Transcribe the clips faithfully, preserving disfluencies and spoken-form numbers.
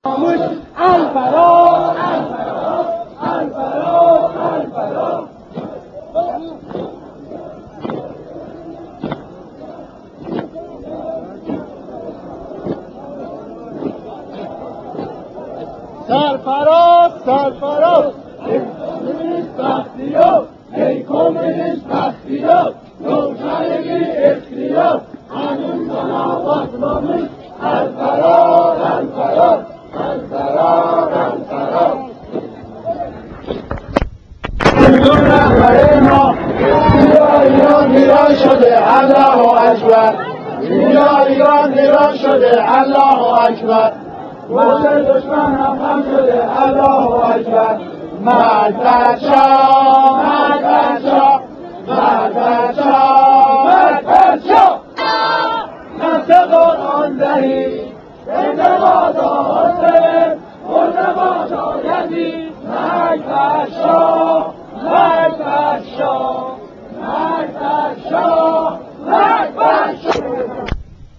الفراز الفراز الفراز الفراز. سرفراز سرفراز ای کمونیست بختیار، ای کمونیست بختیار، روشنگی اختیار، هنوز آواز مامون الفراز الفراز الفراز الفراز. بدون رهبر ما اینجا ایران ویران شده، الله اکبر. اینجا ایران ویران شده، الله اکبر. گوش دشمن هم خم شده، الله اکبر. مرد بر شاه، مرد بر شاه، مرد بر شاه، مرد بر شاه. نفس قرآن دهی انتقاد حسین، مرتبا شایدی مرد بر شاه، مرد بر شاه، مرد بر شاه، مرد بر شاه.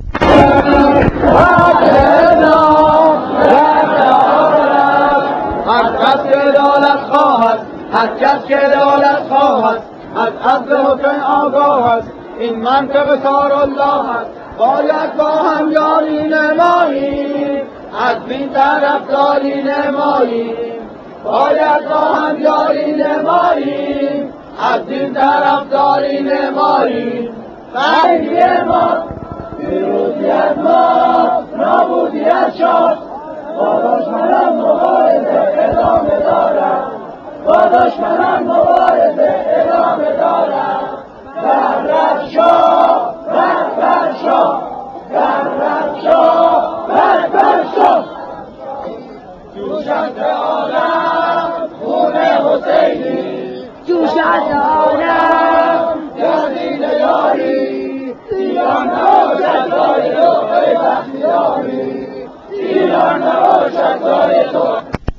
هر کس که عدالت خواهد از عدل حکم آگاه است، این منطق سارالله است. باید با هم یاری نماییم، از این طرف داری نماییم. باید با هم یاری نماییم، از این طرف داری نماییم. فرهنگی ما پیروزیت ما، نابودیت شد. با دشمنان مبارزه ادامه دارد، با دشمنان مبارزه ادامه دارد. برد شاه، برد شاه، برد شاه، برد شاه. جوشنده عالم خون حسینی، جوشنده عالم گردید یاری. ایران نباشد جای تو ای بختیاری، ایران نباشد جای تو.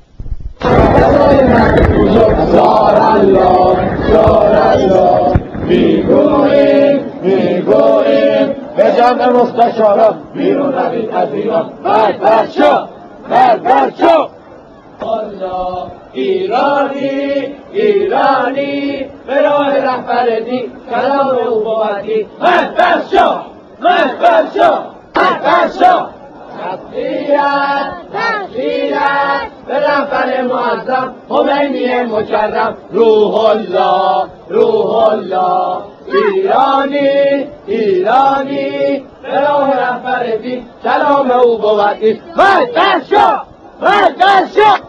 زار الله زار الله میگوییم میگوییم به جمع مستشاران بیرون روید از ایران. مرد بر شاه، مرد بر شاه. الله ایرانی ایرانی به راه رهبر دین، کلام او بودی مرد بر شاه، مرد بر شاه، مرد بر شاه. تسلیت تسلیت به رهبر معظم خمینی مکرم، روح الله روح الله ایرانی ایرانی به راه رهبر دین، کلام او بودی مرد بر شاه، مرد بر شاه.